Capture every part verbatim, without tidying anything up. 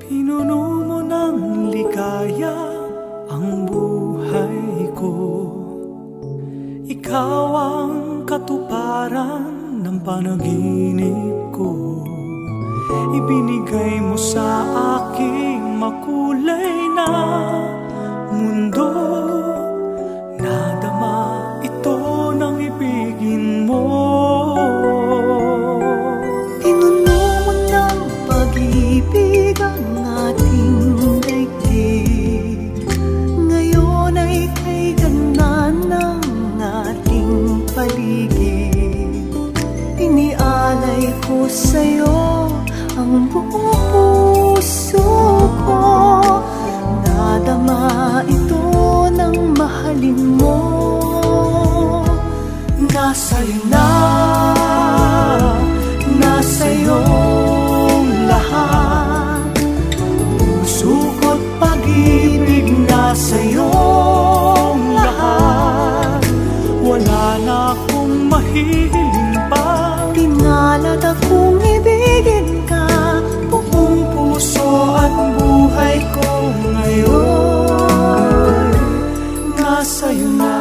Pinuno mo ng ligaya ang buhay ko. Ikaw ang katuparan ng panaginip ko. Ibinigay mo sa aking makulay na mundo. Nadama ito ng ibigin mo. Pinuno mo ng pag-ibig ang ating daigdig. Ngayon ay kay ganda ng ating paligid. Inialay ko sa'yo ang buong puso ko. Nadama ito ng mahalin mo. Nasa'yo na, nasa'yo lahat. Puso ko't pag-ibig nasa'yo lahat. Wala na akong mahihiling pa. Pinalad akong ibigin ka. Buong puso at buhay ko ngayon nasa'yo na.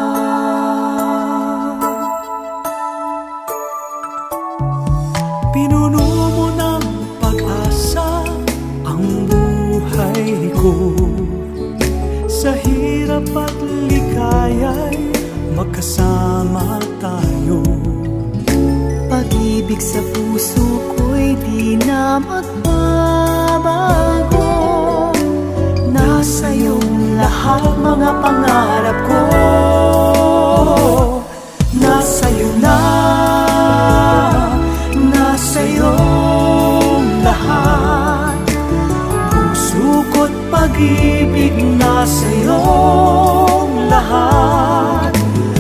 Pinuno mo ng pag-asa ang buhay ko. Sa hirap at ligaya'y magkasama tayo. Pag-ibig sa puso ko'y di na magbabago. Nasa'yo lahat mga pangarap ko. Nasa'yo na, nasa'yo lahat. Puso ko't pag-ibig nasa'yo lahat.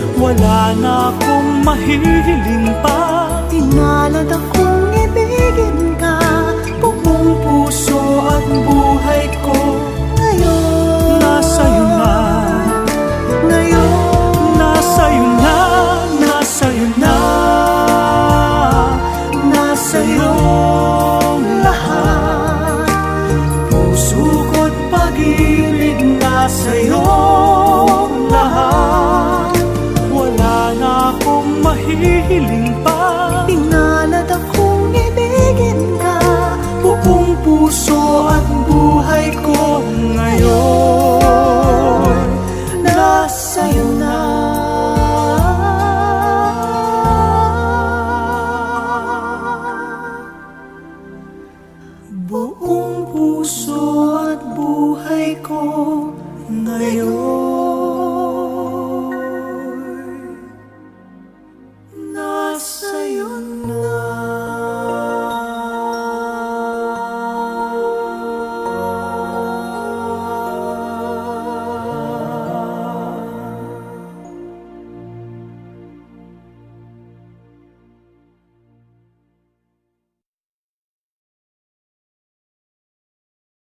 Wala na akong mahihiling pa. Pinalad akong ibigin